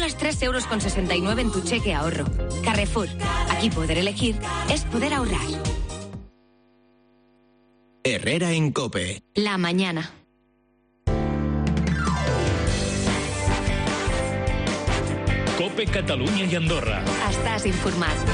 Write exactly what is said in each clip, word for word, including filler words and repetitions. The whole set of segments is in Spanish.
pagas tres euros con sesenta y nueve en tu cheque ahorro. Carrefour. Aquí poder elegir es poder ahorrar. Herrera en COPE. La mañana. COPE Catalunya i Andorra. Estàs informat.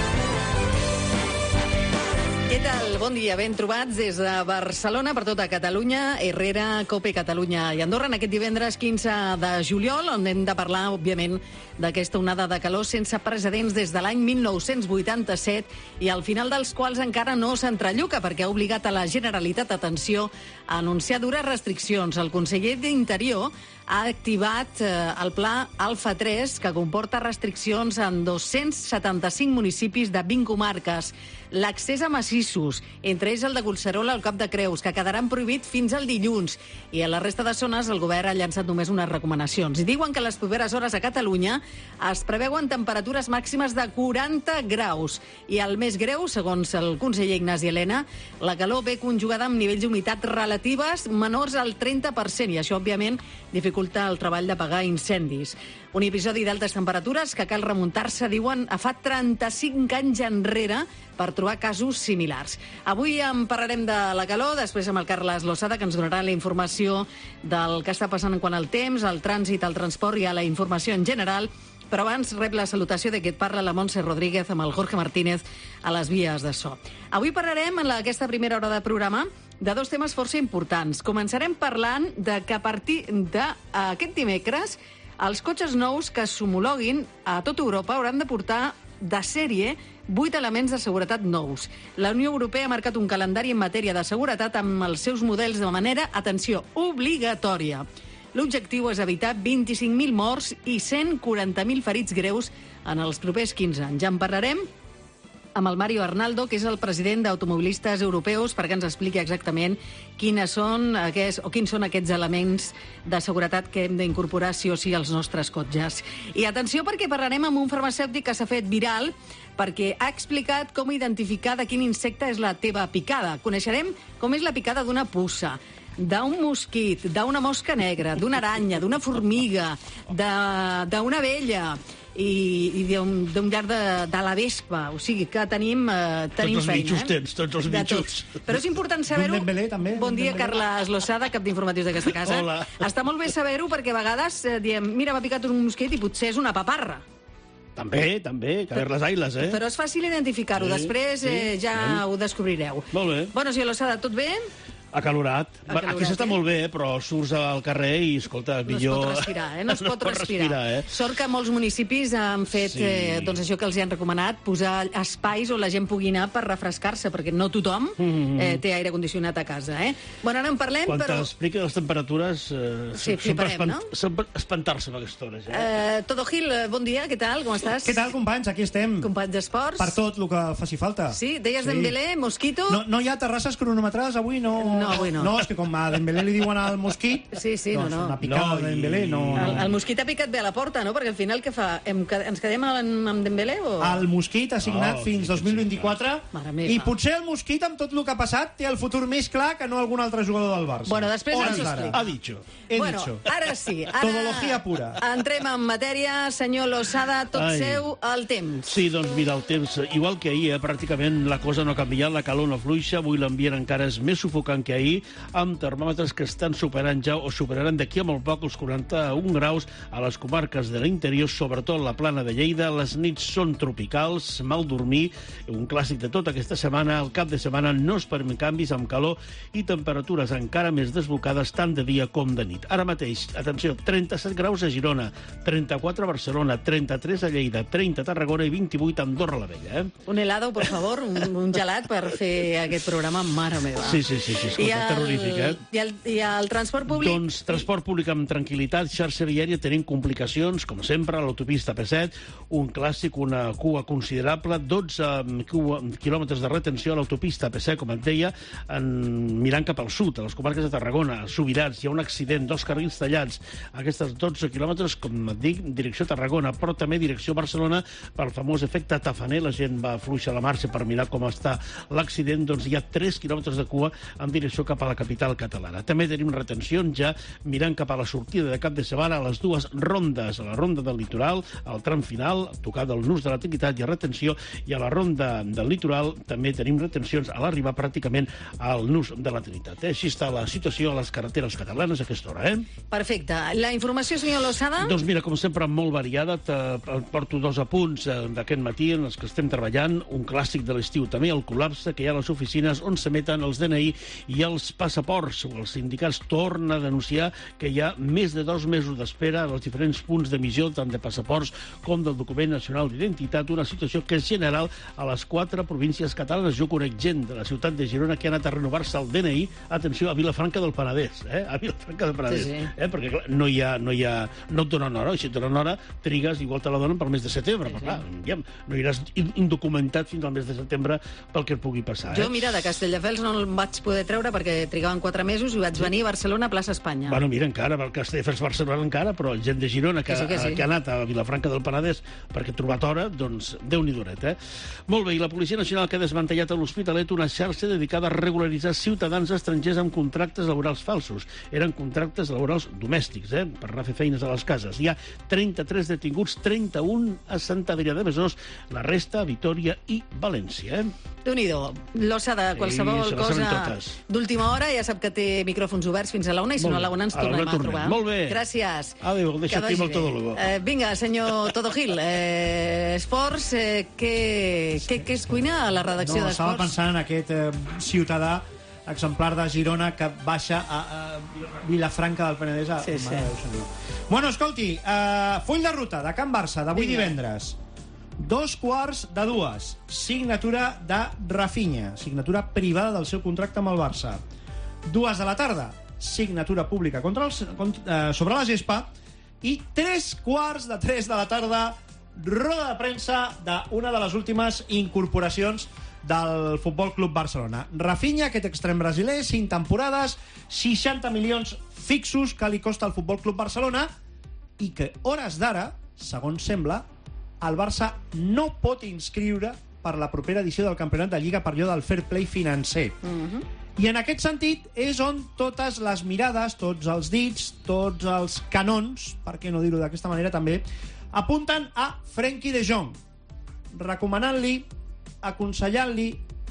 Què tal? Bon dia, ben trobats des de Barcelona per tota Catalunya, Herrera, COPE Catalunya i Andorra, en aquest divendres quinze de juliol, on hem de parlar, òbviament, d'aquesta onada de calor sense precedents des de l'any mil nou-cents vuitanta-set i al final dels quals encara no s'entrelluca perquè ha obligat a la Generalitat, atenció, a anunciar dures restriccions. El conseller d'Interior ha activat eh, el pla Alfa tres, que comporta restriccions en dos-cents setanta-cinc municipis de vint comarques. L'accés a massissos, entre ells el de Collserola al Cap de Creus, que quedaran prohibit fins al dilluns. I a la resta de zones el govern ha llançat només unes recomanacions. I diuen que les properes hores a Catalunya es preveuen temperatures màximes de quaranta graus. I el més greu, segons el conseller Ignasi Elena, la calor ve conjugada amb nivells d'humitat relatives menors al trenta per cent. I això, òbviament, dificulta el treball d'apagar incendis. Un episodi d'altes temperatures que cal remuntar-se, diuen, a fa trenta-cinc anys enrere per trobar casos similars. Avui en parlarem de la calor, després amb el Carles Losada, que ens donarà la informació del que està passant en quant al temps, al trànsit, al transport i a la informació en general. Però abans rep la salutació de qui et parla, la Montse Rodríguez, amb el Jorge Martínez a les vies de so. Avui parlarem, en aquesta primera hora de programa, de dos temes força importants. Començarem parlant de que a partir d'aquest dimecres els cotxes nous que s'homologuin a tota Europa hauran de portar de sèrie vuit elements de seguretat nous. La Unió Europea ha marcat un calendari en matèria de seguretat amb els seus models de manera, atenció, obligatòria. L'objectiu és evitar vint-i-cinc mil morts i cent quaranta mil ferits greus en els propers quinze anys. Ja en parlarem amb el Mario Arnaldo, que és el president d'Automobilistes Europeus, perquè ens expliqui exactament quines són aquests, o quins són aquests elements de seguretat que hem d'incorporar sí o sí als nostres cotxes. I atenció, perquè parlarem amb un farmacèutic que s'ha fet viral perquè ha explicat com identificar de quin insecte és la teva picada. Coneixerem com és la picada d'una puça, d'un mosquit, d'una mosca negra, d'una aranya, d'una formiga, d'una abella i, i d'un llarg de, de la vespa. O sigui que tenim, eh, tenim tots els feina. mitjos eh? tens, tots els mitjos. Però és important saber-ho. Dembélé, també. Bon dia, Carles Losada, cap d'informatius d'aquesta casa. Hola. Està molt bé saber-ho perquè a vegades eh, diem, mira, m'ha picat un mosquit i potser és una paparra. També, també, que a ver les ailes, eh? Però és fàcil identificar-ho. Sí, Després eh, sí, ja sí. ho descobrireu. Molt bé. Bueno, senyor Losada, tot bé? Acalorat. Acalorat, Aquí s'està eh? molt bé, però surts al carrer i, escolta, No es millor... pot respirar, eh? No es pot respirar. respirar eh? Sort que molts municipis han fet Sí. eh, doncs això que els hi han recomanat, posar espais on la gent pugui anar per refrescar-se, perquè no tothom eh, té aire condicionat a casa, eh? Bueno, ara en parlem, Quan però... t'explica les temperatures... Eh, Sí, són per fliparem, espant- no? són per espantar-se a aquestes hores, eh? Eh, Todo Gil, eh, bon dia, què tal, com estàs? Què tal, companys? Aquí estem. Companys d'esports? Per tot el que faci falta. Sí, deies Dembélé, Mosquito... No, no hi ha terrasses cronometrades avui? No, No, avui no. No, és que com a Dembélé li diuen al mosquit... Sí, sí, no, doncs no. una picada No, de i- Dembélé, no... El, no. el mosquit ha picat bé a la porta, no? Perquè al final què fa? Em, ens quedem amb, amb Dembélé o...? El mosquit ha signat Oh, fins sí, dos mil vint-i-quatre Mare meva. i potser el mosquit, amb tot el que ha passat, té el futur més clar que no algun altre jugador del Barça. Bueno, després Hores ens ho d'ara. explica. Ha dicho. He bueno, dicho. ara sí. Ara Todología pura. Entrem en matèria. Senyor Losada, tot Ai. seu el temps. Sí, doncs mira, el temps, igual que ahir, eh, pràcticament la cosa no ha canviat, la calor no fluixa, avui l'ambient encara és més sufocant que ahir, amb termòmetres que estan superant ja o superaran d'aquí a molt poc els quaranta-un graus a les comarques de l'interior, sobretot la plana de Lleida. Les nits són tropicals, mal dormir, un clàssic de tota aquesta setmana. El cap de setmana no es permet canvis amb calor i temperatures encara més desbocades tant de dia com de nit. Ara mateix, atenció, trenta-set graus a Girona, trenta-quatre a Barcelona, trenta-tres a Lleida, trenta a Tarragona i vint-i-vuit a Andorra la Vella. Eh? Un helado, por favor, un, un gelat per fer aquest programa, mare meva. Sí, sí, sí, sí, escolta, I el, terrorífic, eh? I el, I el transport públic? Doncs transport públic amb tranquil·litat, xarxa viària tenint complicacions, com sempre, a l'autopista P set, un clàssic, una cua considerable, dotze quilòmetres de retenció a l'autopista P set, com et deia, en, mirant cap al sud, a les comarques de Tarragona, a Subirats, hi ha un accident, dos carrils tallats, aquestes dotze quilòmetres, com et dic, direcció Tarragona, però també direcció Barcelona, pel famós efecte tafaner, la gent va fluixar la marxa per mirar com està l'accident, doncs hi ha tres quilòmetres de cua en direcció direcció cap a la capital catalana. També tenim retencions ja mirant cap a la sortida de cap de setmana a les dues rondes, a la ronda del litoral, al tram final, tocar del nus de la Trinitat i a retenció, i a la ronda del litoral també tenim retencions a l'arribar pràcticament al nus de la Trinitat. Eh? Així està la situació a les carreteres catalanes a aquesta hora. Eh? Perfecte. La informació, senyor Lozada? Doncs mira, com sempre, molt variada. Te porto dos apunts d'aquest matí en els que estem treballant. Un clàssic de l'estiu també, el col·lapse que hi ha a les oficines on s'emeten els D N I i els passaports. Els sindicats tornen a denunciar que hi ha més de dos mesos d'espera als diferents punts d'emissió, tant de passaports com del document nacional d'identitat, una situació que és general a les quatre províncies catalanes. Jo conec gent de la ciutat de Girona que ha anat a renovar-se el D N I, atenció, a Vilafranca del Penedès, eh? a Vilafranca del Penedès, sí, sí. Eh? perquè clar, no hi ha, no hi ha, no et donen hora, i si et donen hora, trigues, igual te la donen pel mes de setembre, sí, però clar, ja, no iràs indocumentat fins al mes de setembre pel que et pugui passar. Eh? Jo, mira, de Castelldefels no el vaig poder treure perquè trigaven quatre mesos i vaig venir a Barcelona a plaça Espanya. Bueno, mira, encara, pel Castelldefels Barcelona encara, però gent de Girona que, que, sí, que, sí. que ha anat a Vilafranca del Penedès perquè ha trobat hora, doncs Déu-n'hi duret, eh? Molt bé, i la Policia Nacional que ha desmantellat a l'Hospitalet una xarxa dedicada a regularitzar ciutadans estrangers amb contractes laborals falsos. Eren contractes laborals domèstics, eh? per anar a fer feines a les cases. Hi ha trenta-tres detinguts, trenta-un a Sant Adrià de Besòs, la resta a Vitòria i València. Eh? Déu-n'hi-do. L'Ossada, qualsevol sí, cosa d'última hora, ja sap que té micròfons oberts fins a la una, i si no a la una ens tornem a trobar. Molt bé. Gràcies. Adéu, deixa-t'hi amb el Todólogo. Eh, vinga, senyor Todogil, eh, esports, eh, què, què, què es cuina a la redacció no, d'Esports? Estava pensant en aquest eh, ciutadà exemplar de Girona que baixa a, a Vilafranca del Penedès. A... Sí, sí. Bueno, escolti, uh, full de ruta de Can Barça d'avui divendres. Dos quarts de dues. Signatura de Rafinha. Signatura privada del seu contracte amb el Barça. Dues de la tarda. Signatura pública contra el, contra, uh, sobre la gespa. I tres quarts de tres de la tarda, roda de premsa d'una de les últimes incorporacions del Futbol Club Barcelona. Rafinha, aquest extrem brasiler, cinc temporades, seixanta milions fixos que li costa al Futbol Club Barcelona, i que, hores d'ara, segons sembla, el Barça no pot inscriure per la propera edició del Campionat de Lliga per allò del fair play financer. Uh-huh. I en aquest sentit és on totes les mirades, tots els dits, tots els canons, per què no dir-ho d'aquesta manera també, apunten a Frenkie de Jong, recomanant-li, aconsellant-li,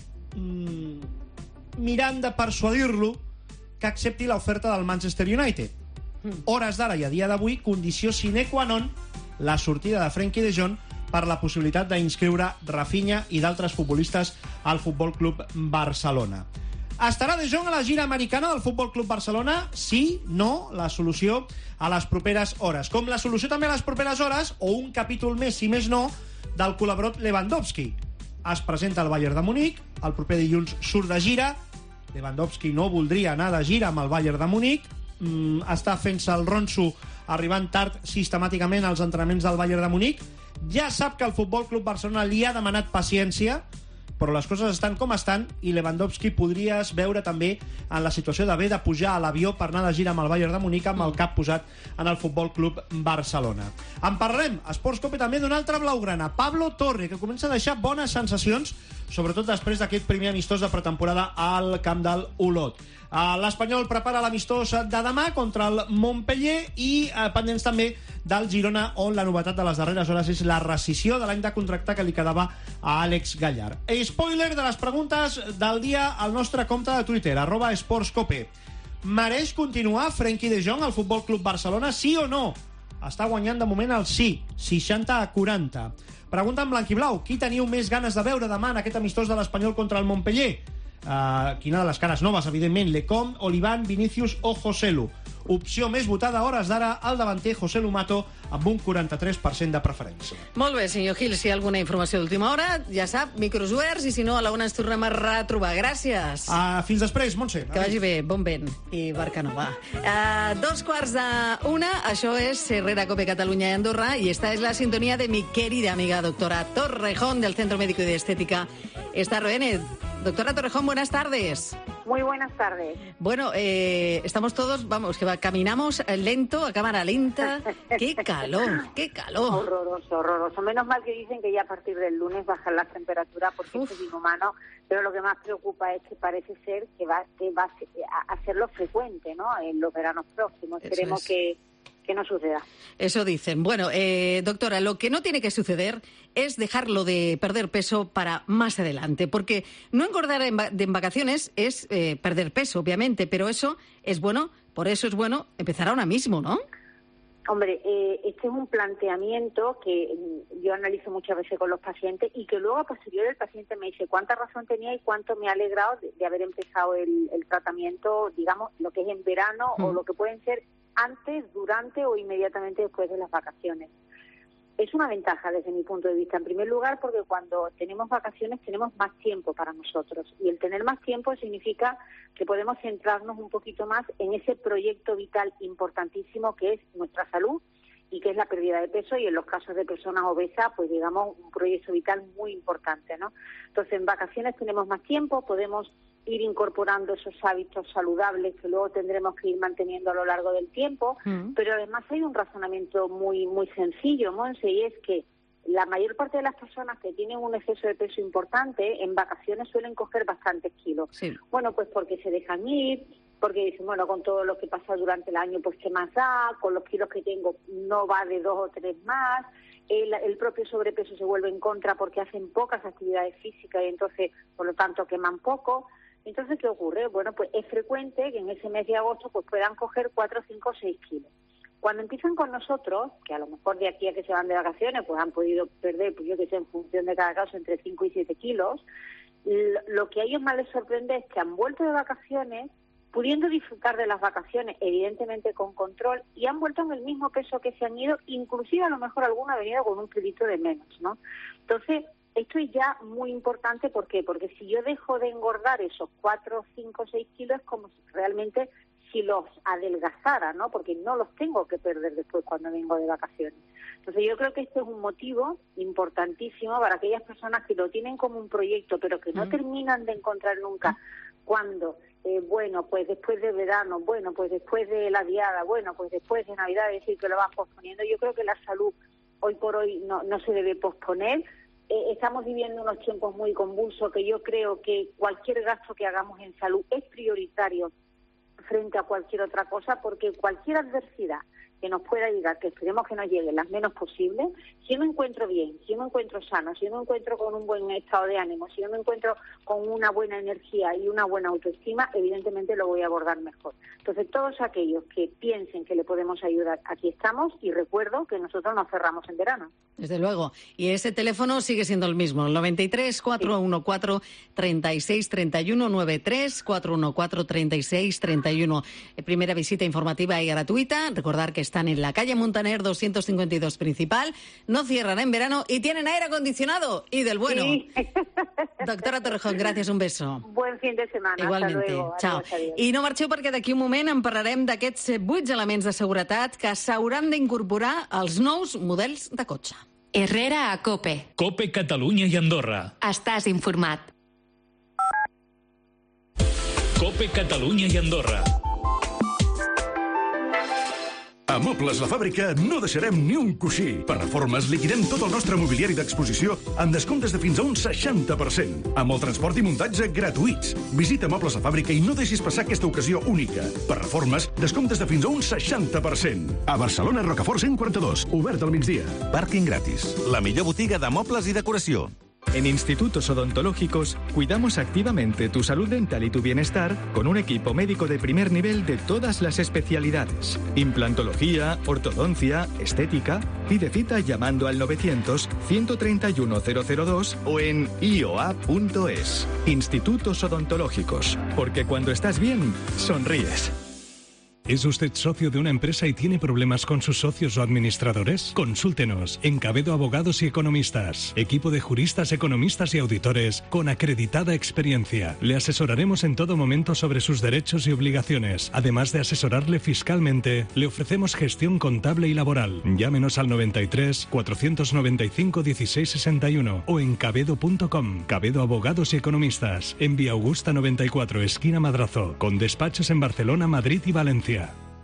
mmm, mirant de persuadir-lo que accepti l'oferta del Manchester United. Mm. Hores d'ara i a dia d'avui, condició sine qua non la sortida de Frenkie de Jong per la possibilitat d'inscriure Rafinha i d'altres futbolistes al Futbol Club Barcelona. Estarà De Jong a la gira americana del Futbol Club Barcelona? Sí, no, la solució a les properes hores. Com la solució també a les properes hores, o un capítol més, si més no, del col·laborat Lewandowski. Es presenta al Bayern de Munic, el proper dilluns surt de gira. Lewandowski no voldria anar de gira amb el Bayern de Munic, mm, està fent-se el ronso arribant tard sistemàticament als entrenaments del Bayern de Munic. Ja sap que el Futbol Club Barcelona li ha demanat paciència, però les coses estan com estan, i Lewandowski podries veure també en la situació d'haver de pujar a l'avió per anar de gira amb el Bayern de Munic amb el cap posat en el Futbol Club Barcelona. En parlem a Esports Cope també d'un altre blaugrana, Pablo Torre, que comença a deixar bones sensacions, sobretot després d'aquest primer amistós de pretemporada al camp del Olot. L'Espanyol prepara l'amistós de demà contra el Montpellier i eh, pendents també del Girona, on la novetat de les darreres hores és la rescissió de l'any de contracte que li quedava a Àlex Gallard. Spoiler de les preguntes del dia al nostre compte de Twitter, arroba esportscope. Mereix continuar Frenkie de Jong al Futbol Club Barcelona, sí o no? Està guanyant de moment el sí, seixanta a quaranta. Pregunta en blanc i blau, qui teniu més ganes de veure demà en aquest amistós de l'Espanyol contra el Montpellier? Uh, quina de les cares noves, evidentment, Lecom, Oliván, Vinícius o Joselu. Opció més votada a hores d'ara al davanter Joselu Mato amb un quaranta-tres per cent de preferència. Molt bé, senyor Gil, si hi ha alguna informació d'última hora, ja sap, micros oberts, i si no, a la una ens tornem a retrobar. Gràcies. Uh, fins després, Montse. Que vagi bé, bon vent i barca nova. Uh, dos quarts de una, això és Herrera Cope Catalunya i Andorra, y esta es la sintonía de mi querida amiga doctora Torrejón del Centro Médico y de Estética Star O N. Doctora Torrejón, buenas tardes. Muy buenas tardes. Bueno, eh, estamos todos, vamos, que va, caminamos lento, a cámara lenta. ¡Qué calor, qué calor! Horroroso, horroroso. Menos mal que dicen que ya a partir del lunes bajan las temperaturas porque Uf. es inhumano, pero lo que más preocupa es que parece ser que va, que va a hacerlo frecuente, ¿no?, en los veranos próximos. Esperemos es. que... que no suceda. Eso dicen. Bueno, eh, doctora, lo que no tiene que suceder es dejarlo de perder peso para más adelante, porque no engordar en, va- en vacaciones es eh, perder peso, obviamente, pero eso es bueno, por eso es bueno empezar ahora mismo, ¿no? Hombre, eh, este es un planteamiento que yo analizo muchas veces con los pacientes y que luego a posteriori el paciente me dice cuánta razón tenía y cuánto me ha alegrado de, de haber empezado el, el tratamiento, digamos, lo que es en verano mm. o lo que pueden ser antes, durante o inmediatamente después de las vacaciones. Es una ventaja desde mi punto de vista. En primer lugar, porque cuando tenemos vacaciones tenemos más tiempo para nosotros. Y el tener más tiempo significa que podemos centrarnos un poquito más en ese proyecto vital importantísimo que es nuestra salud y que es la pérdida de peso, y en los casos de personas obesas, pues digamos, un proyecto vital muy importante, ¿no? Entonces, en vacaciones tenemos más tiempo, podemos ir incorporando esos hábitos saludables que luego tendremos que ir manteniendo a lo largo del tiempo, mm. pero además hay un razonamiento muy muy sencillo, Monse, y es que la mayor parte de las personas que tienen un exceso de peso importante en vacaciones suelen coger bastantes kilos. Sí. Bueno, pues porque se dejan ir, porque dicen, bueno, con todo lo que pasa durante el año, pues qué más da, con los kilos que tengo no va de dos o tres más. El, el propio sobrepeso se vuelve en contra porque hacen pocas actividades físicas y entonces, por lo tanto, queman poco. Entonces, ¿qué ocurre? Bueno, pues es frecuente que en ese mes de agosto pues puedan coger cuatro, cinco, seis kilos. Cuando empiezan con nosotros, que a lo mejor de aquí a que se van de vacaciones, pues han podido perder, pues yo que sé, en función de cada caso, entre cinco y siete kilos, lo que a ellos más les sorprende es que han vuelto de vacaciones, pudiendo disfrutar de las vacaciones, evidentemente con control, y han vuelto en el mismo peso que se han ido, inclusive a lo mejor alguno ha venido con un kilito de menos, ¿no? Entonces, esto es ya muy importante, ¿por qué? Porque si yo dejo de engordar esos cuatro, cinco, seis kilos, es como si realmente si los adelgazara, ¿no? Porque no los tengo que perder después cuando vengo de vacaciones. Entonces yo creo que este es un motivo importantísimo para aquellas personas que lo tienen como un proyecto, pero que no mm. terminan de encontrar nunca cuándo. Eh, bueno, pues después de verano, bueno, pues después de la diada, bueno, pues después de Navidad, es decir, que lo van posponiendo. Yo creo que la salud hoy por hoy no, no se debe posponer. Eh, estamos viviendo unos tiempos muy convulsos que yo creo que cualquier gasto que hagamos en salud es prioritario frente a cualquier otra cosa, porque cualquier adversidad que nos pueda llegar, que esperemos que nos llegue las menos posibles, si yo me encuentro bien, si yo me encuentro sano, si yo me encuentro con un buen estado de ánimo, si yo me encuentro con una buena energía y una buena autoestima, evidentemente lo voy a abordar mejor. Entonces, todos aquellos que piensen que le podemos ayudar, aquí estamos, y recuerdo que nosotros nos cerramos en verano. Desde luego. Y ese teléfono sigue siendo el mismo, el noventa y tres, cuatrocientos catorce, treinta y seis treinta y uno, noventa y tres, cuatrocientos catorce, treinta y seis treinta y uno. Primera visita informativa y gratuita. Recordar que están en la calle Montaner doscientos cincuenta y dos principal, no cierran en verano y tienen aire acondicionado y del bueno. Sí. Doctora Torrejón, gracias, un beso. Buen fin de semana. Igualmente. Hasta luego. Chao. Adiós, adiós. I no marxeu perquè d'aquí un moment en parlarem d'aquests vuit elements de seguretat que s'hauran d'incorporar als nous models de cotxe. Herrera a COPE. COPE Catalunya i Andorra. Estàs informat. COPE Catalunya i Andorra. A Mobles La Fàbrica no deixarem ni un coixí. Per reformes liquidem tot el nostre mobiliari d'exposició amb descomptes de fins a un seixanta per cent. Amb el transport i muntatge gratuïts. Visita Mobles La Fàbrica i no deixis passar aquesta ocasió única. Per reformes, descomptes de fins a un seixanta per cent. A Barcelona, Rocafort cent quaranta-dos. Obert al migdia. Parking gratis. La millor botiga de mobles i decoració. En Institutos Odontológicos cuidamos activamente tu salud dental y tu bienestar con un equipo médico de primer nivel de todas las especialidades. Implantología, ortodoncia, estética. Pide cita llamando al novecientos, ciento treinta y uno, cero cero dos o en i o a punto es. Institutos Odontológicos. Porque cuando estás bien, sonríes. ¿Es usted socio de una empresa y tiene problemas con sus socios o administradores? Consúltenos en Cabedo Abogados y Economistas. Equipo de juristas, economistas y auditores con acreditada experiencia. Le asesoraremos en todo momento sobre sus derechos y obligaciones. Además de asesorarle fiscalmente, le ofrecemos gestión contable y laboral. Llámenos al noventa y tres, cuatrocientos noventa y cinco, dieciséis sesenta y uno o en cabedo punto com. Cabedo Abogados y Economistas. En Vía Augusta noventa y cuatro, esquina Madrazo. Con despachos en Barcelona, Madrid y Valencia.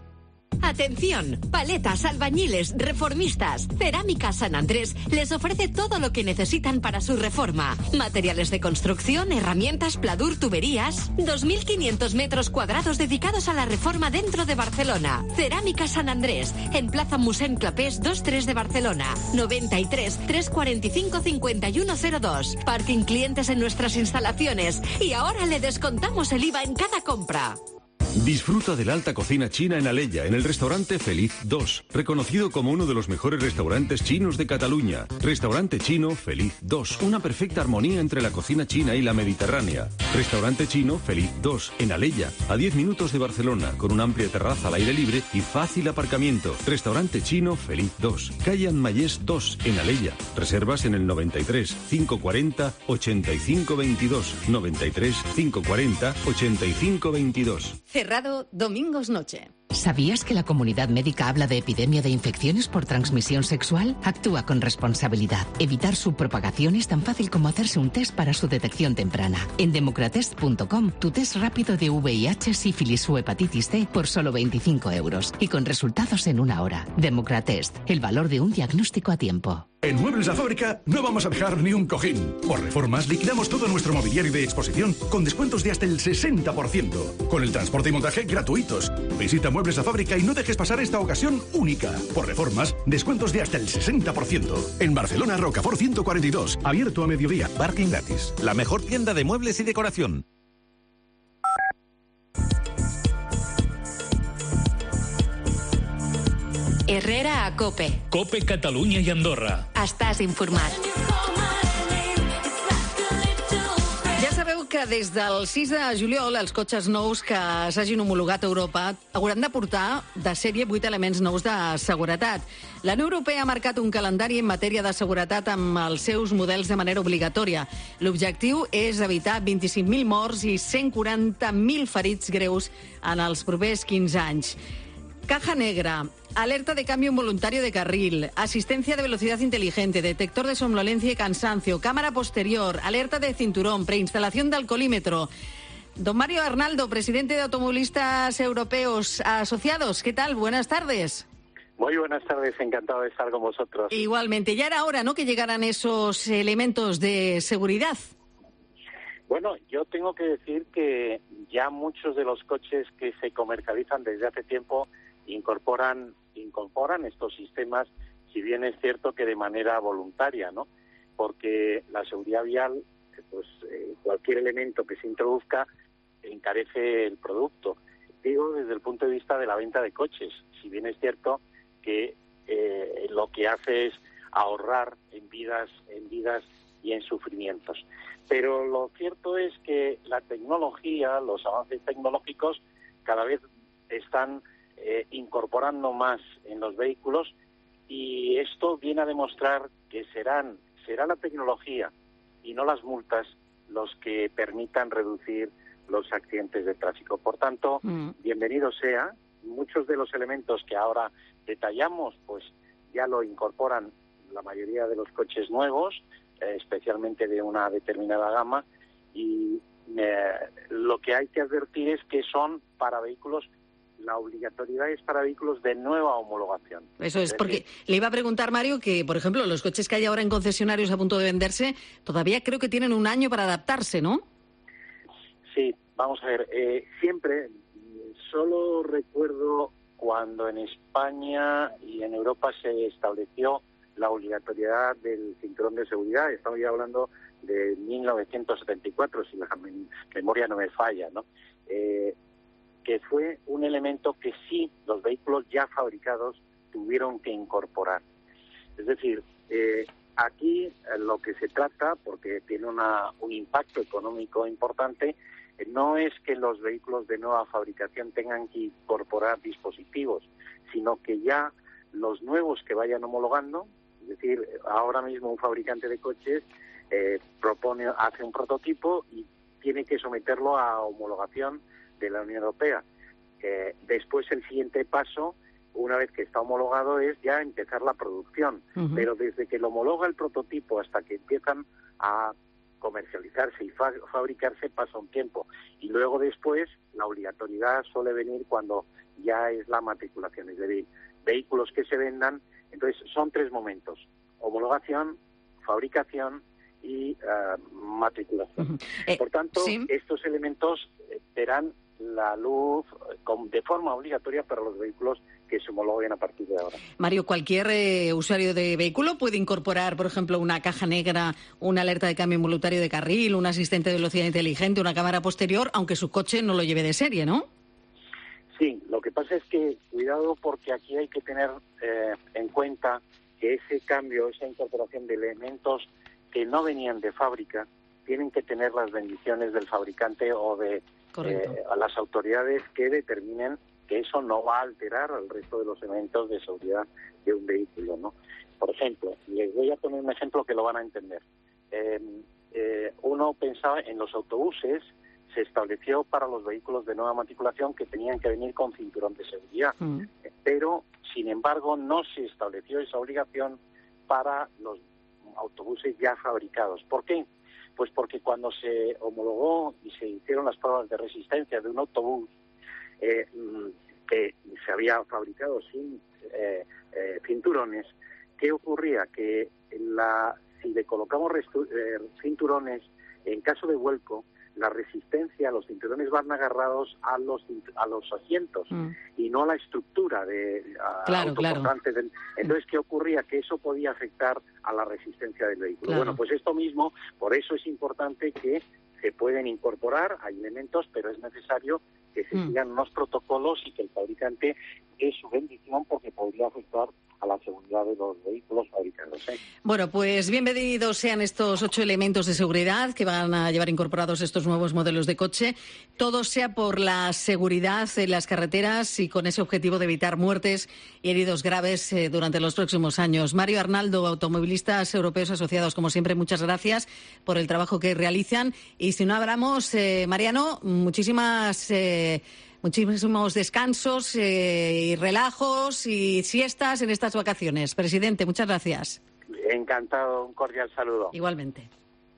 Atención, paletas, albañiles, reformistas. Cerámica San Andrés les ofrece todo lo que necesitan para su reforma. Materiales de construcción, herramientas, pladur, tuberías. dos mil quinientos metros cuadrados dedicados a la reforma dentro de Barcelona. Cerámica San Andrés, en Plaza Musén Clapés dos tres de Barcelona. noventa y tres, trescientos cuarenta y cinco, cincuenta y uno cero dos. Parking clientes en nuestras instalaciones. Y ahora le descontamos el I V A en cada compra. Disfruta de la alta cocina china en Alella, en el restaurante Feliz dos, reconocido como uno de los mejores restaurantes chinos de Cataluña. Restaurante chino Feliz dos, una perfecta armonía entre la cocina china y la mediterránea. Restaurante chino Feliz dos, en Alella, a diez minutos de Barcelona, con una amplia terraza al aire libre y fácil aparcamiento. Restaurante chino Feliz dos, calle Anmayés dos, en Alella. Reservas en el noventa y tres, cinco cuarenta, ochenta y cinco veintidós. noventa y tres, cinco cuarenta, ochenta y cinco veintidós. Cerrado domingos noche. ¿Sabías que la comunidad médica habla de epidemia de infecciones por transmisión sexual? Actúa con responsabilidad. Evitar su propagación es tan fácil como hacerse un test para su detección temprana. En democratest punto com, tu test rápido de V I H, sífilis o hepatitis C por solo veinticinco euros y con resultados en una hora. Democratest, el valor de un diagnóstico a tiempo. En Muebles La Fábrica no vamos a dejar ni un cojín. Por Reformas liquidamos todo nuestro mobiliario de exposición con descuentos de hasta el sesenta por ciento. Con el transporte y montaje gratuitos. Visita Muebles La Fábrica y no dejes pasar esta ocasión única. Por Reformas, descuentos de hasta el sesenta por ciento. En Barcelona, Rocafort ciento cuarenta y dos. Abierto a mediodía. Parking gratis. La mejor tienda de muebles y decoración. Herrera a Cope. Cope Catalunya i Andorra. Estàs informat. Ja sabeu que des del sis de juliol els cotxes nous que s'hagin homologat a Europa hauran de portar de sèrie vuit elements nous de seguretat. La Unió Europea ha marcat un calendari en matèria de seguretat amb els seus models de manera obligatòria. L'objectiu és evitar vint-i-cinc mil morts i cent quaranta mil ferits greus en els propers quinze anys. Caja negra, alerta de cambio involuntario de carril, asistencia de velocidad inteligente, detector de somnolencia y cansancio, cámara posterior, alerta de cinturón, preinstalación de alcoholímetro. Don Mario Arnaldo, presidente de Automovilistas Europeos Asociados, ¿qué tal? Buenas tardes. Muy buenas tardes, encantado de estar con vosotros. Igualmente, ya era hora, ¿no?, que llegaran esos elementos de seguridad. Bueno, yo tengo que decir que ya muchos de los coches que se comercializan desde hace tiempo incorporan incorporan estos sistemas, si bien es cierto que de manera voluntaria, ¿no? Porque la seguridad vial, pues eh, cualquier elemento que se introduzca encarece el producto. Digo desde el punto de vista de la venta de coches, si bien es cierto que eh, lo que hace es ahorrar en vidas, en vidas y en sufrimientos. Pero lo cierto es que la tecnología, los avances tecnológicos cada vez están Eh, incorporando más en los vehículos, y esto viene a demostrar que serán será la tecnología y no las multas los que permitan reducir los accidentes de tráfico. Por tanto, mm. bienvenido sea. Muchos de los elementos que ahora detallamos, pues ya lo incorporan la mayoría de los coches nuevos, eh, especialmente de una determinada gama, y eh, lo que hay que advertir es que son para vehículos la obligatoriedad es para vehículos de nueva homologación. Eso es, porque le iba a preguntar, Mario, que, por ejemplo, los coches que hay ahora en concesionarios a punto de venderse, todavía creo que tienen un año para adaptarse, ¿no? Sí, vamos a ver, eh, siempre, solo recuerdo cuando en España y en Europa se estableció la obligatoriedad del cinturón de seguridad. Estamos ya hablando de mil novecientos setenta y cuatro, si la memoria no me falla, ¿no? Eh, que fue un elemento que sí los vehículos ya fabricados tuvieron que incorporar. Es decir, eh, aquí eh, lo que se trata, porque tiene una, un impacto económico importante, no es que los vehículos de nueva fabricación tengan que incorporar dispositivos, sino que ya los nuevos que vayan homologando, es decir, ahora mismo un fabricante de coches eh, propone, hace un prototipo y tiene que someterlo a homologación de la Unión Europea. Eh, después el siguiente paso, una vez que está homologado, es ya empezar la producción. Uh-huh. Pero desde que lo homologa el prototipo hasta que empiezan a comercializarse y fa- fabricarse pasa un tiempo. Y luego después la obligatoriedad suele venir cuando ya es la matriculación, es decir, vehículos que se vendan. Entonces son tres momentos: homologación, fabricación y uh, matriculación. Uh-huh. eh, Por tanto, ¿sí? estos elementos verán la luz con, de forma obligatoria para los vehículos que se homologuen a partir de ahora. Mario, cualquier eh, usuario de vehículo puede incorporar, por ejemplo, una caja negra, una alerta de cambio involuntario de carril, un asistente de velocidad inteligente, una cámara posterior, aunque su coche no lo lleve de serie, ¿no? Sí, lo que pasa es que cuidado, porque aquí hay que tener eh, en cuenta que ese cambio, esa incorporación de elementos que no venían de fábrica, tienen que tener las bendiciones del fabricante o de eh, a las autoridades que determinen que eso no va a alterar al resto de los elementos de seguridad de un vehículo, ¿no? Por ejemplo, les voy a poner un ejemplo que lo van a entender. Eh, eh, uno pensaba en los autobuses, se estableció para los vehículos de nueva matriculación que tenían que venir con cinturón de seguridad, mm. pero, sin embargo, no se estableció esa obligación para los autobuses ya fabricados. ¿Por qué? Pues porque cuando se homologó y se hicieron las pruebas de resistencia de un autobús eh, que se había fabricado sin eh, eh, cinturones, ¿qué ocurría? Que la, si le colocamos restu- eh, cinturones, en caso de vuelco, la resistencia, los cinturones van agarrados a los a los asientos mm. y no a la estructura de claro, autoportante. Claro. Entonces, ¿qué ocurría? Que eso podía afectar a la resistencia del vehículo. Claro. Bueno, pues esto mismo, por eso es importante que se pueden incorporar, hay elementos, pero es necesario que se mm. sigan unos protocolos y que el fabricante dé su bendición, porque podría afectar a la seguridad de los vehículos fabricados. ¿eh? Bueno, pues bienvenidos sean estos ocho elementos de seguridad que van a llevar incorporados estos nuevos modelos de coche. Todo sea por la seguridad en las carreteras y con ese objetivo de evitar muertes y heridos graves eh, durante los próximos años. Mario Arnaldo, Automovilistas Europeos Asociados, como siempre, muchas gracias por el trabajo que realizan. Y si no hablamos, eh, Mariano, muchísimas... Eh, Muchísimos descansos eh, y relajos y siestas en estas vacaciones. Presidente, muchas gracias. Encantado, un cordial saludo. Igualmente.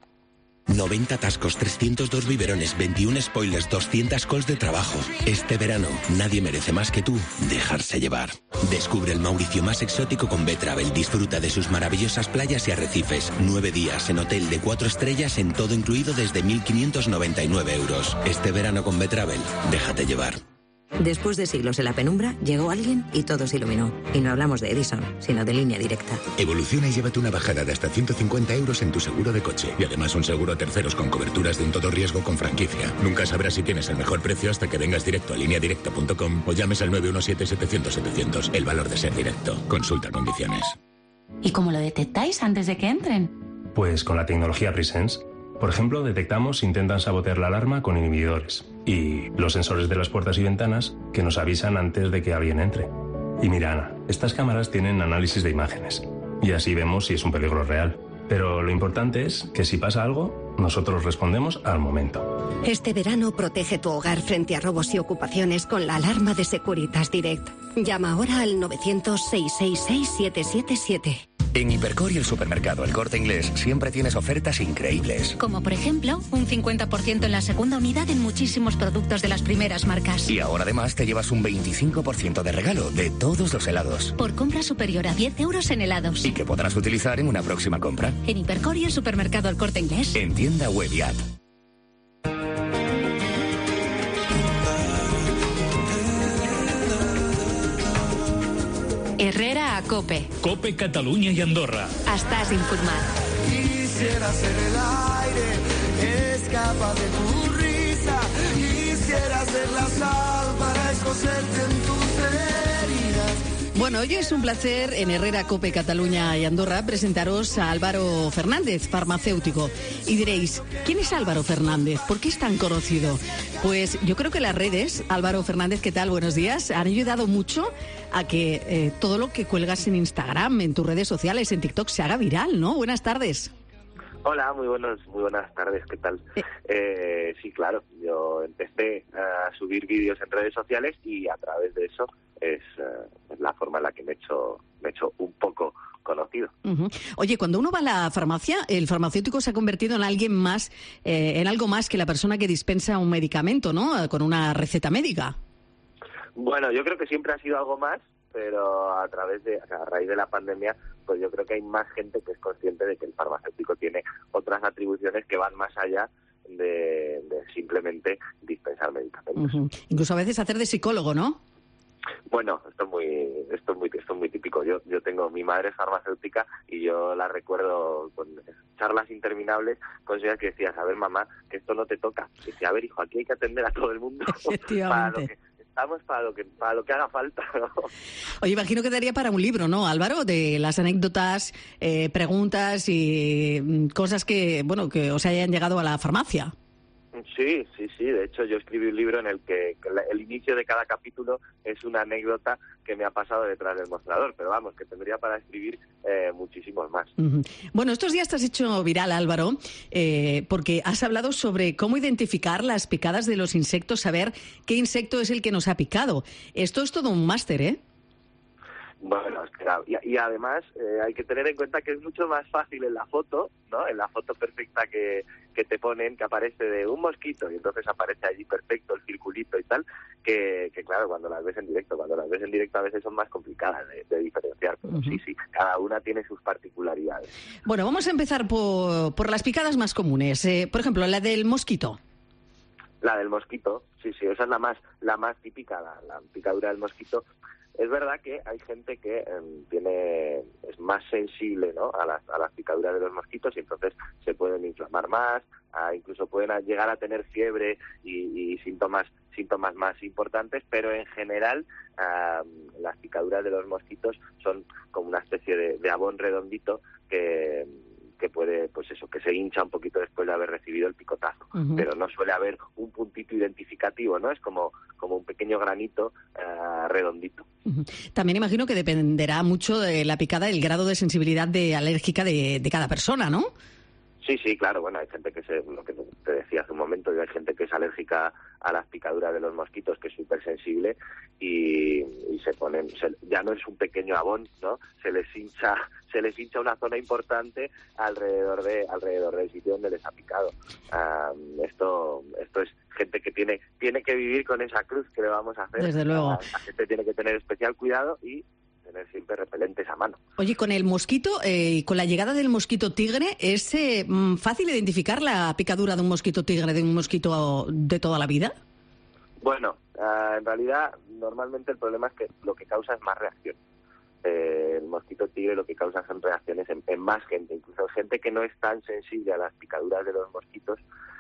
noventa atascos, trescientos dos biberones, veintiún spoilers, doscientas calls de trabajo. Este verano, nadie merece más que tú dejarse llevar. Descubre el Mauricio más exótico con B-Travel. Disfruta de sus maravillosas playas y arrecifes. Nueve días en hotel de cuatro estrellas en todo incluido desde mil quinientos noventa y nueve euros. Este verano con B-Travel, déjate llevar. Después de siglos en la penumbra, llegó alguien y todo se iluminó. Y no hablamos de Edison, sino de Línea Directa. Evoluciona y llévate una bajada de hasta ciento cincuenta euros en tu seguro de coche. Y además un seguro a terceros con coberturas de un todo riesgo con franquicia. Nunca sabrás si tienes el mejor precio hasta que vengas directo a línea directa punto com o llames al nueve uno siete, setecientos, setecientos. El valor de ser directo. Consulta condiciones. ¿Y cómo lo detectáis antes de que entren? Pues con la tecnología Presence. Por ejemplo, detectamos si intentan sabotear la alarma con inhibidores y los sensores de las puertas y ventanas que nos avisan antes de que alguien entre. Y mira, Ana, estas cámaras tienen análisis de imágenes y así vemos si es un peligro real. Pero lo importante es que si pasa algo, nosotros respondemos al momento. Este verano protege tu hogar frente a robos y ocupaciones con la alarma de Securitas Direct. Llama ahora al novecientos, seiscientos sesenta y seis, siete siete siete. En Hipercor y el supermercado El Corte Inglés siempre tienes ofertas increíbles. Como por ejemplo, un cincuenta por ciento en la segunda unidad en muchísimos productos de las primeras marcas. Y ahora además te llevas un veinticinco por ciento de regalo de todos los helados. Por compra superior a diez euros en helados. Y que podrás utilizar en una próxima compra. En Hipercor y el supermercado El Corte Inglés. En tienda web y app. Herrera a Cope. Cope Catalunya i Andorra. Estàs informat. Quisiera ser el aire, escapa de tu risa. Quisiera ser la sal para escocerte en tus heridas. Bueno, hoy es un placer en Herrera, COPE, Cataluña y Andorra presentaros a Álvaro Fernández, farmacéutico. Y diréis, ¿quién es Álvaro Fernández? ¿Por qué es tan conocido? Pues yo creo que las redes, Álvaro Fernández, ¿qué tal? Buenos días. Han ayudado mucho a que eh, todo lo que cuelgas en Instagram, en tus redes sociales, en TikTok, se haga viral, ¿no? Buenas tardes. Hola, muy buenos, muy buenas tardes, ¿qué tal? Eh. Eh, sí, claro, yo empecé a subir vídeos en redes sociales y a través de eso es, uh, es la forma en la que me he hecho, me he hecho un poco conocido. Uh-huh. Oye, cuando uno va a la farmacia, el farmacéutico se ha convertido en alguien más, eh, en algo más que la persona que dispensa un medicamento, ¿no? Con una receta médica. Bueno, yo creo que siempre ha sido algo más, pero a través de, o sea, a raíz de la pandemia, pues yo creo que hay más gente que es consciente de que el farmacéutico tiene otras atribuciones que van más allá de, de simplemente dispensar medicamentos. Uh-huh. Incluso a veces hacer de psicólogo, ¿no? Bueno, esto es muy, esto es muy, esto es muy típico. Yo, yo tengo, mi madre es farmacéutica y yo la recuerdo con charlas interminables con ella que decía, a ver, mamá, que esto no te toca. Y decía, a ver, hijo, aquí hay que atender a todo el mundo. Para lo que estamos para lo que para lo que haga falta, ¿no? Oye, imagino que daría para un libro, ¿no, Álvaro? De las anécdotas, eh, preguntas y cosas que, bueno, que os hayan llegado a la farmacia. Sí, sí, sí. De hecho, yo escribí un libro en el que el inicio de cada capítulo es una anécdota que me ha pasado detrás del mostrador. Pero vamos, que tendría para escribir eh, muchísimos más. Uh-huh. Bueno, estos días te has hecho viral, Álvaro, eh, porque has hablado sobre cómo identificar las picadas de los insectos, saber qué insecto es el que nos ha picado. Esto es todo un máster, ¿eh? Bueno, claro. Y, y además eh, hay que tener en cuenta que es mucho más fácil en la foto, ¿no? En la foto perfecta que, que te ponen, que aparece de un mosquito y entonces aparece allí perfecto el circulito y tal, que, que claro, cuando las ves en directo, cuando las ves en directo a veces son más complicadas de, de diferenciar. Pero uh-huh. sí, sí, cada una tiene sus particularidades. Bueno, vamos a empezar por, por las picadas más comunes. Eh, por ejemplo, la del mosquito. La del mosquito, sí, sí, esa es la más, la más típica, la, la picadura del mosquito. Es verdad que hay gente que eh, tiene es más sensible, ¿no? a las a las picaduras de los mosquitos y entonces se pueden inflamar más, a, incluso pueden llegar a tener fiebre y, y síntomas síntomas más importantes, pero en general uh, las picaduras de los mosquitos son como una especie de, de abón redondito que que puede, pues eso, que se hincha un poquito después de haber recibido el picotazo. Uh-huh. Pero no suele haber un puntito identificativo, ¿no? Es como, como un pequeño granito uh, redondito. Uh-huh. También imagino que dependerá mucho de la picada, el grado de sensibilidad de alérgica de, de cada persona, ¿no? Sí, sí, claro. Bueno, hay gente que, se, lo que te decía hace un momento, hay gente que es alérgica a las picaduras de los mosquitos, que es súper sensible y, y se ponen, se, ya no es un pequeño abón, ¿no? Se les hincha, se les hincha una zona importante alrededor de, alrededor del sitio donde les ha picado. Um, esto, esto es gente que tiene, tiene que vivir con esa cruz que le vamos a hacer. Desde luego. La, la gente tiene que tener especial cuidado y tener siempre repelentes a mano. Oye, con el mosquito, eh, con la llegada del mosquito tigre, ¿es eh, fácil identificar la picadura de un mosquito tigre de un mosquito de toda la vida? Bueno, uh, en realidad, normalmente el problema es que lo que causa es más reacción. Eh, el mosquito tigre lo que causa son reacciones en, en más gente, incluso en gente que no es tan sensible a las picaduras de los mosquitos.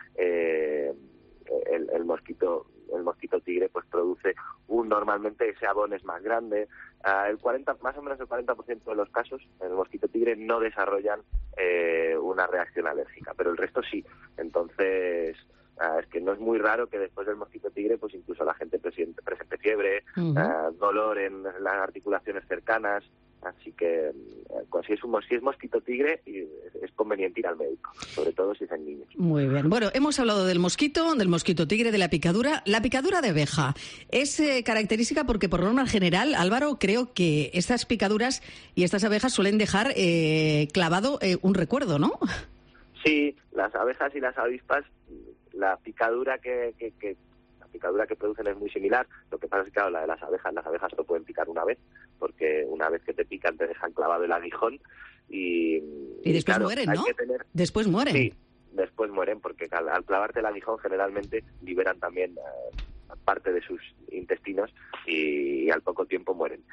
Eh, el, el mosquito el mosquito tigre pues produce un normalmente ese abón es más grande. Uh, el cuarenta más o menos el cuarenta por ciento de los casos en el mosquito tigre no desarrollan eh, una reacción alérgica, pero el resto sí. Entonces uh, es que no es muy raro que después del mosquito tigre pues incluso la gente presente, presente fiebre, uh-huh. uh, dolor en las articulaciones cercanas. Así que si es, un, si es mosquito tigre es conveniente ir al médico, sobre todo si es en niños. Muy bien. Bueno, hemos hablado del mosquito, del mosquito tigre, de la picadura. La picadura de abeja es eh, característica porque por norma general, Álvaro, creo que estas picaduras y estas abejas suelen dejar eh, clavado eh, un recuerdo, ¿no? Sí, las abejas y las avispas, la picadura que... que, que picadura que producen es muy similar. Lo que pasa es que, claro, la de las abejas, las abejas no pueden picar una vez, porque una vez que te pican te dejan clavado el aguijón y... Y después claro, mueren, hay ¿no? que tener... Después mueren. Sí, después mueren, porque al, al clavarte el aguijón generalmente liberan también... Uh, parte de sus intestinos y, y al poco tiempo mueren.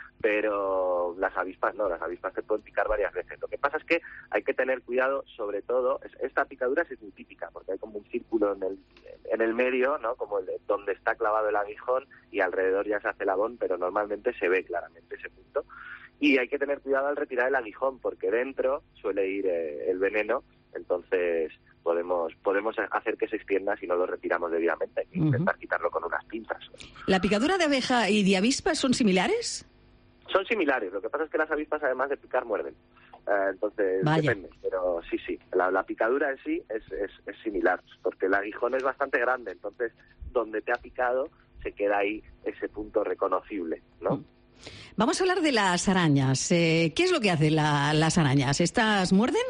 Pero las avispas no, las avispas te pueden picar varias veces. Lo que pasa es que hay que tener cuidado, sobre todo, esta picadura es muy típica, porque hay como un círculo en el, en el medio, ¿no? Como el de, donde está clavado el aguijón, y alrededor ya se hace el abón, pero normalmente se ve claramente ese punto. Y hay que tener cuidado al retirar el aguijón, porque dentro suele ir eh, el veneno, entonces podemos podemos hacer que se extienda si no lo retiramos debidamente. Hay que intentar uh-huh. quitarlo con unas pinzas. ¿La picadura de abeja y de avispa son similares? Son similares, lo que pasa es que las avispas, además de picar, muerden. Uh, entonces, Vaya. depende, pero sí, sí, la, la picadura en sí es, es, es similar, porque el aguijón es bastante grande, entonces donde te ha picado se queda ahí ese punto reconocible, ¿no? Uh-huh. Vamos a hablar de las arañas. Eh, ¿Qué es lo que hacen la, las arañas? ¿Estas muerden?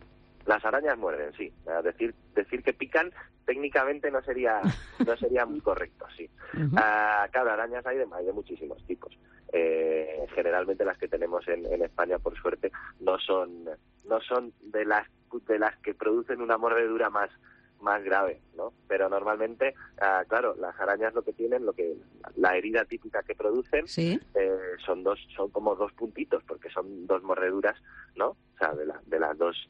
Las arañas muerden, sí. Decir decir que pican técnicamente no sería no sería muy correcto, sí. Uh-huh. Uh, claro, arañas hay de, hay de muchísimos tipos. Eh, generalmente las que tenemos en, en España, por suerte, no son no son de las de las que producen una mordedura más más grave, ¿no? Pero normalmente, uh, claro, las arañas lo que tienen, lo que la herida típica que producen, ¿sí? eh, son dos, son como dos puntitos, porque son dos mordeduras, ¿no? O sea, de, la, de las dos,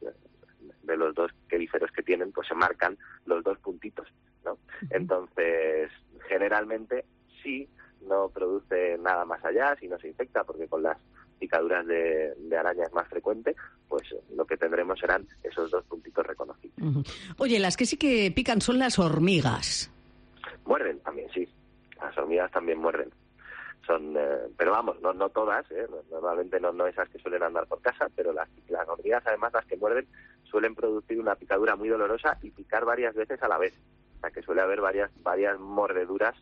de los dos quelíceros que tienen, pues se marcan los dos puntitos, ¿no? Uh-huh. Entonces, generalmente sí, no produce nada más allá, si no se infecta, porque con las picaduras de, de araña es más frecuente, pues lo que tendremos serán esos dos puntitos reconocibles. Uh-huh. Oye, las que sí que pican son las hormigas. Muerden también, sí. Las hormigas también muerden. Son, eh, pero vamos, no no todas, ¿eh? Normalmente no, no esas que suelen andar por casa, pero las, las hormigas, además, las que muerden, suelen producir una picadura muy dolorosa y picar varias veces a la vez. O sea, que suele haber varias varias mordeduras,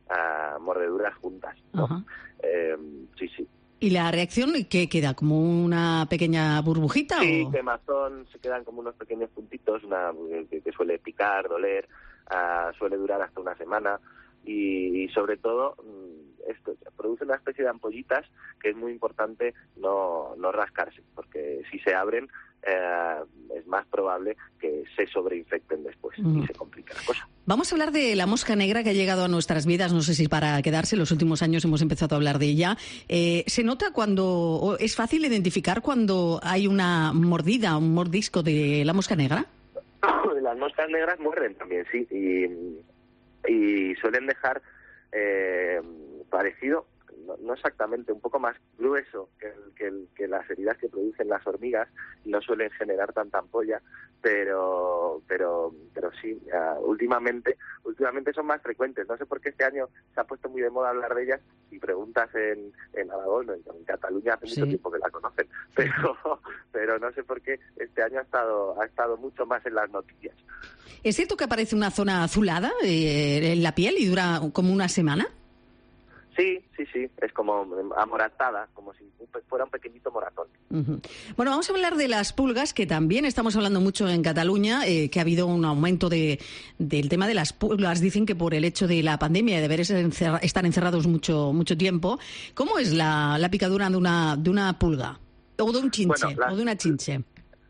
uh, mordeduras juntas, ¿no? Uh-huh. Eh, sí, sí. ¿Y la reacción qué queda? ¿Como una pequeña burbujita? Sí, o... quemazón, se quedan como unos pequeños puntitos, una que, que suele picar, doler, uh, suele durar hasta una semana y, y sobre todo esto produce una especie de ampollitas que es muy importante no, no rascarse, porque si se abren eh, es más probable que se sobreinfecten después uh-huh. y se complique la cosa. Vamos a hablar de la mosca negra que ha llegado a nuestras vidas, no sé si para quedarse, en los últimos años hemos empezado a hablar de ella. Eh, ¿Se nota cuando, es fácil identificar cuando hay una mordida, un mordisco de la mosca negra? Las moscas negras muerden también, sí, y, y suelen dejar eh, parecido, no, no exactamente, un poco más grueso que, el, que, el, que las heridas que producen las hormigas, y no suelen generar tanta ampolla, pero pero pero sí, uh, últimamente últimamente son más frecuentes. No sé por qué este año se ha puesto muy de moda hablar de ellas, y preguntas en, en Aragón o en, en Cataluña hace mucho sí. tiempo que la conocen, pero pero no sé por qué este año ha estado ha estado mucho más en las noticias. ¿Es cierto que aparece una zona azulada eh, en la piel y dura como una semana? Sí, sí, sí, es como amoratada, como si fuera un pequeñito moratón. Uh-huh. Bueno, vamos a hablar de las pulgas, que también estamos hablando mucho en Cataluña, eh, que ha habido un aumento de, del tema de las pulgas. Dicen que por el hecho de la pandemia y de haber encerra, estar encerrados mucho mucho tiempo. ¿Cómo es la, la picadura de una de una pulga? O de un chinche, bueno, las, o de una chinche.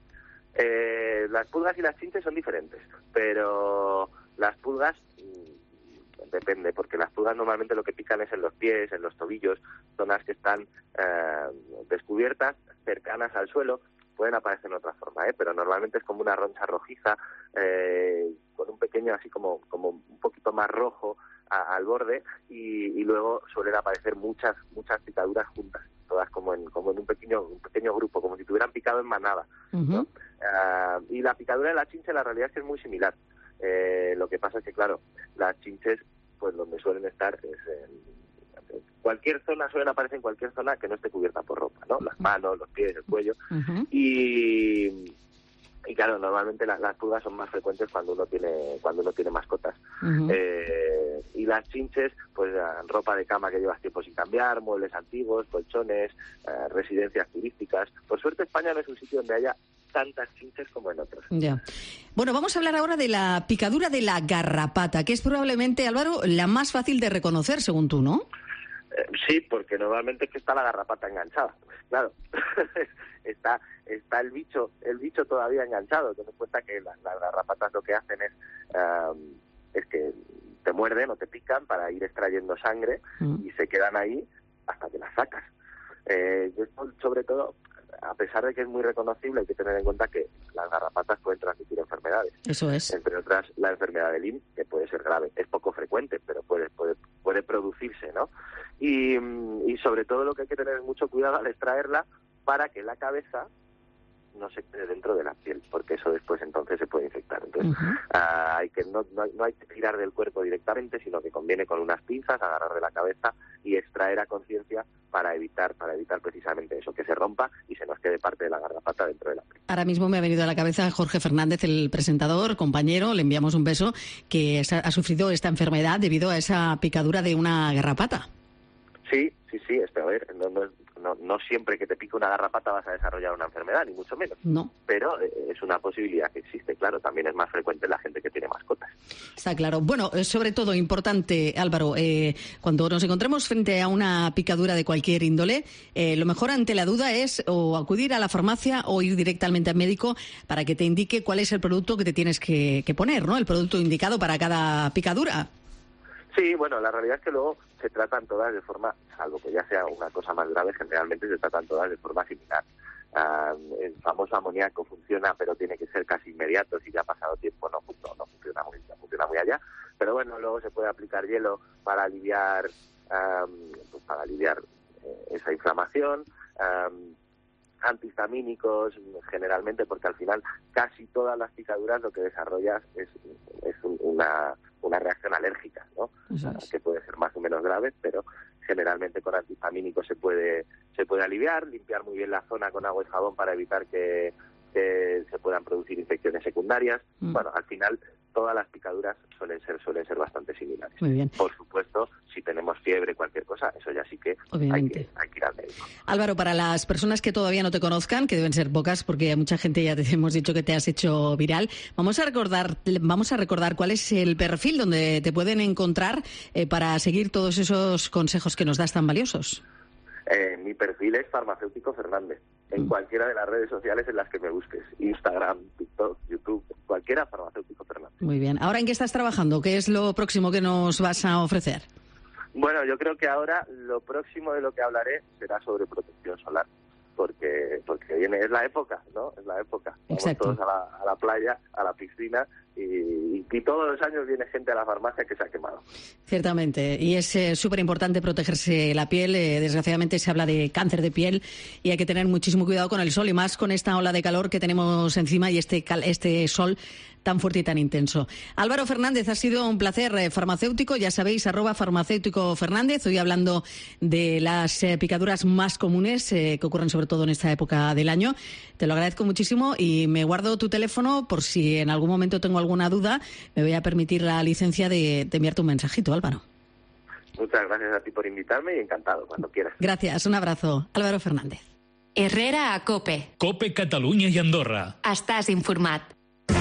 Eh, las pulgas y las chinches son diferentes, pero las pulgas... depende, porque las pulgas normalmente lo que pican es en los pies, en los tobillos, zonas que están eh, descubiertas, cercanas al suelo. Pueden aparecer en otra forma, ¿eh? Pero normalmente es como una roncha rojiza, eh, con un pequeño, así como como un poquito más rojo a, al borde, y, y luego suelen aparecer muchas muchas picaduras juntas, todas como en como en un pequeño un pequeño grupo, como si tuvieran picado en manada, ¿no? Uh-huh. Uh, y la picadura de la chinche, la realidad es que es muy similar. Eh, lo que pasa es que, claro, las chinches, pues donde suelen estar es en, en cualquier zona, suelen aparecer en cualquier zona que no esté cubierta por ropa, ¿no? Las manos, los pies, el cuello. Uh-huh. Y, y claro, normalmente la, las pulgas son más frecuentes cuando uno tiene cuando uno tiene mascotas. Uh-huh. Eh, y las chinches, pues ropa de cama que llevas tiempo sin cambiar, muebles antiguos, colchones, eh, residencias turísticas. Por suerte, España no es un sitio donde haya tantas chinches como en otros. Ya. Bueno, vamos a hablar ahora de la picadura de la garrapata, que es probablemente, Álvaro, la más fácil de reconocer, según tú, ¿no? Eh, sí, porque normalmente es que está la garrapata enganchada. Claro, está está el bicho el bicho todavía enganchado. Ten en cuenta que las, las garrapatas lo que hacen es, um, es que te muerden o te pican para ir extrayendo sangre mm. y se quedan ahí hasta que las sacas. Eh, esto, sobre todo, a pesar de que es muy reconocible, hay que tener en cuenta que las garrapatas pueden transmitir enfermedades. Eso es. Entre otras, la enfermedad de Lyme, que puede ser grave. Es poco frecuente, pero puede puede puede producirse, ¿no? Y, y sobre todo lo que hay que tener es mucho cuidado al extraerla para que la cabeza no se quede dentro de la piel, porque eso después entonces se puede infectar. Entonces, uh-huh. uh, hay que no, no, no hay que tirar del cuerpo directamente, sino que conviene con unas pinzas agarrar de la cabeza y extraer a conciencia para evitar para evitar precisamente eso, que se rompa y se nos quede parte de la garrapata dentro de la piel. Ahora mismo me ha venido a la cabeza Jorge Fernández, el presentador, compañero, le enviamos un beso, que ha sufrido esta enfermedad debido a esa picadura de una garrapata. Sí, sí, sí, es, a ver, no, no, no, no siempre que te pique una garrapata vas a desarrollar una enfermedad, ni mucho menos. No. Pero eh, es una posibilidad que existe, claro, también es más frecuente en la gente que tiene mascotas. Está claro. Bueno, sobre todo importante, Álvaro, eh, cuando nos encontremos frente a una picadura de cualquier índole, eh, lo mejor ante la duda es o acudir a la farmacia o ir directamente al médico para que te indique cuál es el producto que te tienes que, que poner, ¿no? El producto indicado para cada picadura. Sí, bueno, la realidad es que luego se tratan todas de forma, salvo que ya sea una cosa más grave, generalmente se tratan todas de forma similar. Uh, el famoso amoníaco funciona, pero tiene que ser casi inmediato. Si ya ha pasado tiempo, no, no, no funciona muy, no funciona muy allá. Pero bueno, luego se puede aplicar hielo para aliviar, um, pues para aliviar eh, esa inflamación. Um, antihistamínicos generalmente, porque al final casi todas las picaduras lo que desarrollas es, es una, una reacción alérgica, ¿no? Es. Que puede ser más o menos grave, pero generalmente con antihistamínicos se puede se puede aliviar, limpiar muy bien la zona con agua y jabón para evitar que, que se puedan producir infecciones secundarias. Mm. Bueno, al final todas las picaduras suelen ser suelen ser bastante similares. Muy bien. Por supuesto, si tenemos fiebre, cualquier cosa, eso ya sí que hay que, hay que ir al médico. Álvaro, para las personas que todavía no te conozcan, que deben ser pocas porque a mucha gente ya te hemos dicho que te has hecho viral, vamos a recordar vamos a recordar cuál es el perfil donde te pueden encontrar eh, para seguir todos esos consejos que nos das tan valiosos. Eh, mi perfil es Farmacéutico Fernández, en mm. cualquiera de las redes sociales en las que me busques, Instagram, TikTok, YouTube, cualquiera, Farmacéutico Fernández. Muy bien. ¿Ahora en qué estás trabajando? ¿Qué es lo próximo que nos vas a ofrecer? Bueno, yo creo que ahora lo próximo de lo que hablaré será sobre protección solar, porque porque viene es la época, ¿no? Es la época. Vamos Exacto. todos a la, a la playa, a la piscina, y, y todos los años viene gente a la farmacia que se ha quemado. Ciertamente, y es eh, súper importante protegerse la piel. Eh, desgraciadamente se habla de cáncer de piel y hay que tener muchísimo cuidado con el sol, y más con esta ola de calor que tenemos encima y este, cal, este sol tan fuerte y tan intenso. Álvaro Fernández, ha sido un placer. Eh, farmacéutico, ya sabéis, arroba farmacéutico Fernández. Hoy hablando de las eh, picaduras más comunes eh, que ocurren sobre todo en esta época del año. Te lo agradezco muchísimo y me guardo tu teléfono por si en algún momento tengo alguna duda. Me voy a permitir la licencia de, de enviarte un mensajito, Álvaro. Muchas gracias a ti por invitarme y encantado, cuando quieras. Gracias, un abrazo. Álvaro Fernández. Herrera a Cope. Cope Catalunya i Andorra. Estàs informat.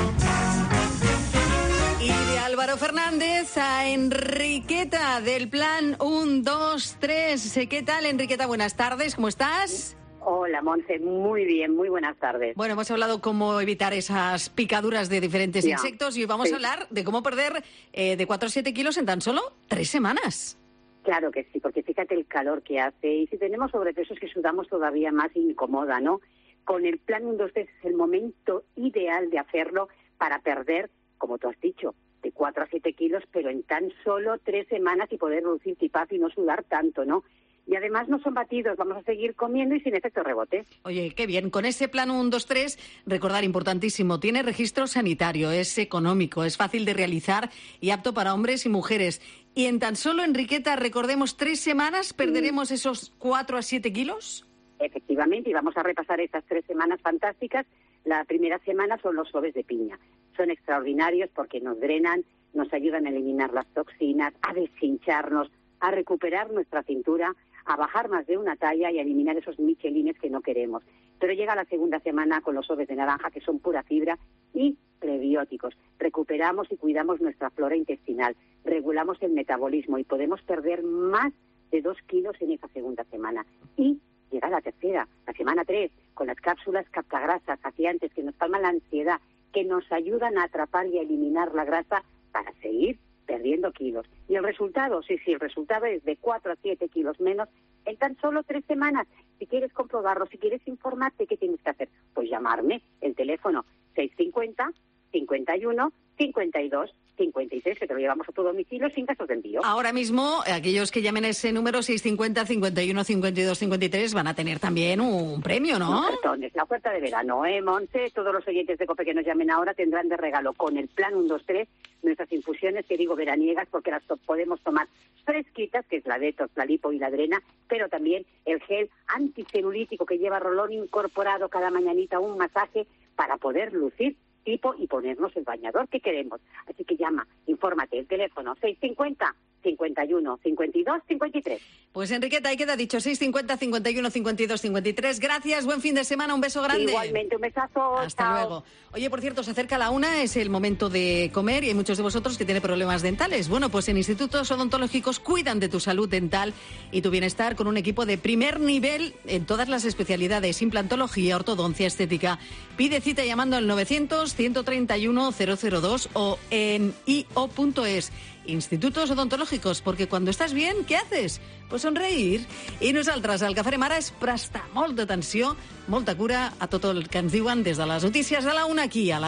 Y de Álvaro Fernández a Enriqueta del plan uno, dos, tres. ¿Qué tal, Enriqueta? Buenas tardes, ¿cómo estás? Hola, Monse, muy bien, muy buenas tardes. Bueno, hemos hablado cómo evitar esas picaduras de diferentes ya, insectos y hoy vamos sí. a hablar de cómo perder eh, de cuatro a siete kilos en tan solo tres semanas. Claro que sí, porque fíjate el calor que hace, y si tenemos sobrepeso es que sudamos todavía más, incomoda, ¿no? Con el plan uno, dos, tres es el momento ideal de hacerlo para perder, como tú has dicho, de cuatro a siete kilos, pero en tan solo tres semanas y poder reducir tipazo y no sudar tanto, ¿no? Y además no son batidos, vamos a seguir comiendo y sin efecto rebote. Oye, qué bien. Con ese plan uno, dos, tres, recordar, importantísimo, tiene registro sanitario, es económico, es fácil de realizar y apto para hombres y mujeres. Y en tan solo, Enriqueta, recordemos, tres semanas, ¿perderemos esos cuatro a siete kilos? Efectivamente, y vamos a repasar estas tres semanas fantásticas. La primera semana son los sobes de piña. Son extraordinarios porque nos drenan, nos ayudan a eliminar las toxinas, a deshincharnos, a recuperar nuestra cintura, a bajar más de una talla y a eliminar esos michelines que no queremos. Pero llega la segunda semana con los sobes de naranja, que son pura fibra, y prebióticos. Recuperamos y cuidamos nuestra flora intestinal, regulamos el metabolismo y podemos perder más de dos kilos en esa segunda semana. Y llega la tercera, la semana tres, con las cápsulas captagrasas saciantes que nos calman la ansiedad, que nos ayudan a atrapar y a eliminar la grasa para seguir perdiendo kilos. Y el resultado, sí, sí, el resultado es de cuatro a siete kilos menos en tan solo tres semanas. Si quieres comprobarlo, si quieres informarte, ¿qué tienes que hacer? Pues llamarme, el teléfono seis cinco cero, cincuenta y uno, cincuenta y dos, cincuenta y tres, que te lo llevamos a tu domicilio sin gastos de envío. Ahora mismo, aquellos que llamen ese número seis cinco cero, cincuenta y uno, cincuenta y dos, cincuenta y tres van a tener también un premio, ¿no? Los cartones, la oferta de verano, ¿eh, Monse? Todos los oyentes de COPE que nos llamen ahora tendrán de regalo con el plan uno dos tres nuestras infusiones, que digo veraniegas, porque las to- podemos tomar fresquitas, que es la Detox, la Lipo y la Drena, pero también el gel anticelulítico que lleva rolón incorporado cada mañanita, un masaje para poder lucir tipo y ponernos el bañador que queremos. Así que llama, infórmate, el teléfono seis cinco cero, cincuenta y uno, cincuenta y dos, cincuenta y tres. Pues Enriqueta, ahí queda dicho, seis cinco cero, cincuenta y uno, cincuenta y dos, cincuenta y tres. Gracias, buen fin de semana, un beso grande. Igualmente, un besazo. Hasta chao. luego. Oye, por cierto, se acerca la una, es el momento de comer y hay muchos de vosotros que tienen problemas dentales. Bueno, pues en institutos odontológicos cuidan de tu salud dental y tu bienestar con un equipo de primer nivel en todas las especialidades, implantología, ortodoncia, estética. Pide cita llamando al novecientos, ciento treinta y uno, cero cero dos o en i o punto es. Institutos odontològics, perquè quan estàs bien, què haces? Pues sonreír. I nosaltres, al que farem ara és prestar molta atenció, molta cura a tot el que ens diuen des de les notícies de la una aquí, a la